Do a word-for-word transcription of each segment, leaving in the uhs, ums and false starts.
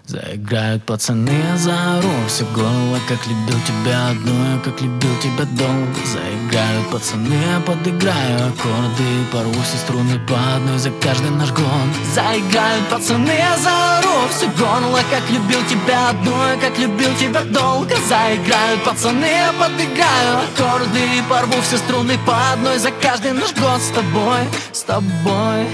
Заиграют пацаны, заору все горло, как любил тебя одну, как любил тебя долго. Заиграют пацаны, я подыграю аккорды и порву все струны по одной за каждый наш гон. Заиграют пацаны, я заору все горло, как любил тебя одну, как любил тебя долго. Заиграют пацаны, я подыграю аккорды и порву все струны по одной за каждый наш год с тобой, с тобой.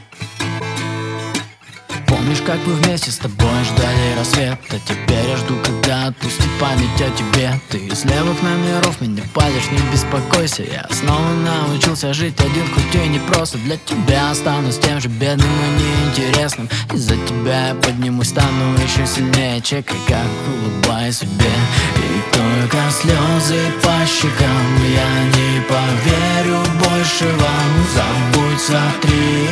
Помнишь, как мы вместе с тобой ждали рассвета? Теперь я жду, когда отпустит память о тебе. Ты из левых номеров меня палишь, не беспокойся. Я снова научился жить один, хоть и не просто. Для тебя останусь тем же бедным и неинтересным. Из-за тебя я поднимусь, стану еще сильнее. Чекай, как улыбаюсь себе. И только слезы по щекам. Я не поверю больше вам. Забудь, смотри,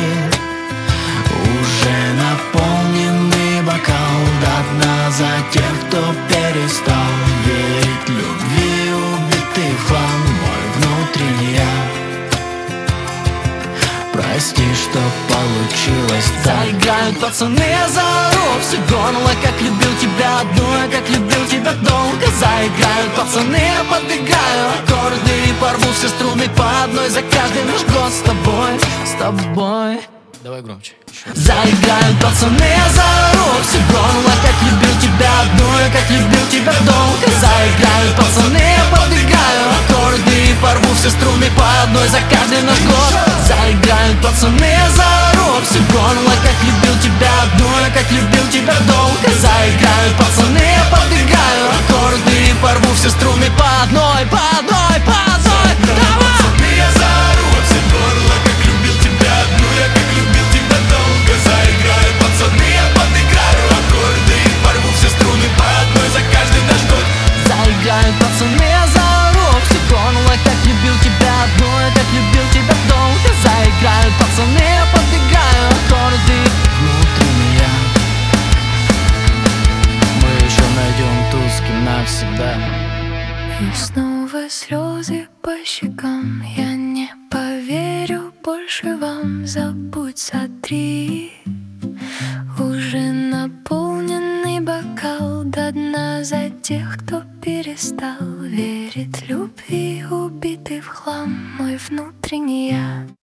уже наполненный бокал до дна за тех, кто перестал верить любви, убитый в хлам мой внутренний я. Прости, что получилось так. Заиграют пацаны, я заору все горло, как любил тебя одну, как любил тебя долго. Заиграют пацаны, я подыграю аккорды и порву все струны по одной за каждый наш год с тобой, с тобой. Давай громче. Заиграют пацаны, я заору все горло, как любил тебя одну, как любил тебя долго. Заиграют пацаны, я подыграю аккорды и порву все струны по одной за каждый наш год. Заиграют пацаны, я заору все горло, как любил тебя одну, как любил тебя долго. Заиграют пацаны, я подыграю аккорды и порву все струны по одной, по одной, по одной. Давай! Заиграют пацаны, я заору все горло, как любил тебя одну, как любил тебя долго. Заиграют пацаны, я подыграю аккорды внутренний я. Мы еще найдем ту, с кем навсегда. И снова слезы по щекам. Я не поверю больше вам. Забудь, сотри, уже наполненный бокал до дна за тех, кто перестал верить любви, убитый в хлам мой внутренний я.